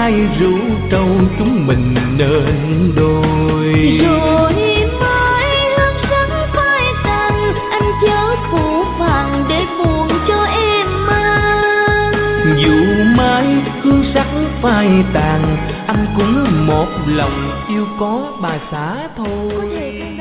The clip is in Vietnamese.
ai rủ trâu chúng mình nên đôi. Rồi mai hương sắc phai tàn, anh chớ phụ phàng để buồn cho em mang. Dù mai hương sắc phai tàn, anh cũng một lòng yêu có bà xã thôi.